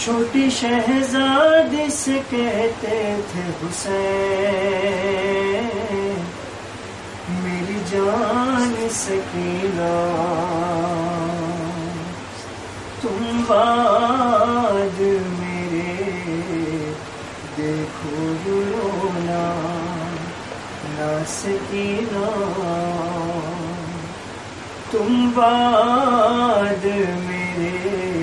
چھوٹی شہزادی سے کہتے تھے حسین میری جان سکینہ تم بعد میرے دیکھو رونا نہ سکینہ تم بعد میرے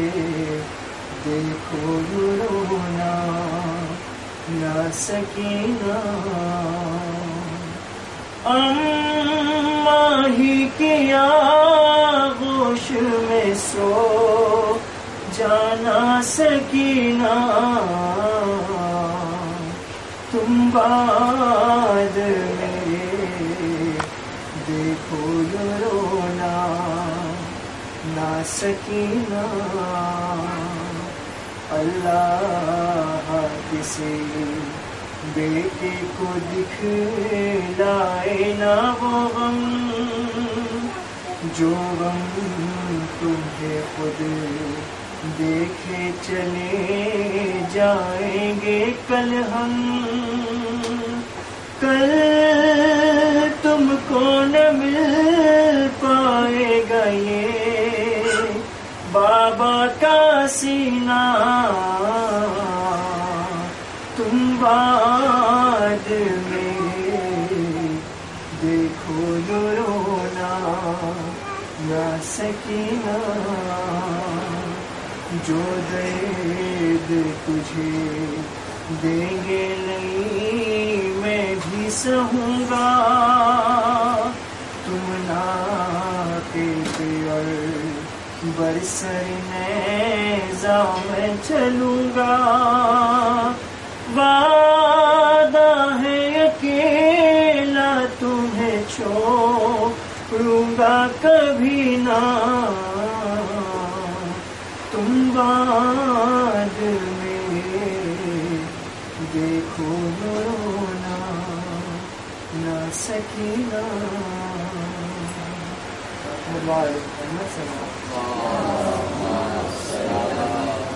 دیکھو رونا نہ سکینہ اماں ہی کی آغوش میں سو جانا سکینہ تم بعد میرے دیکھو رونا نہ سکینہ اللہ کسی بیٹے کو دکھلائے نہ وہ غم جو غم تمہیں خود دیکھے چلے جائیں گے کل ہم کل تم کو نہ مل پائے گا یہ بابا کا سینہ تم بعد میرے دیکھو رونا نہ سکینہ جو درد تجھے دیں گے نہیں میں بھی سہوں گا تم ناکے پہ اور برسر نیزہ میں چلوں گا وعدہ ہے اکیلا تمہیں چھوڑوں گا کبھی نہ تم بعد میرے دیکھو رونا نہ سکینہ اللہ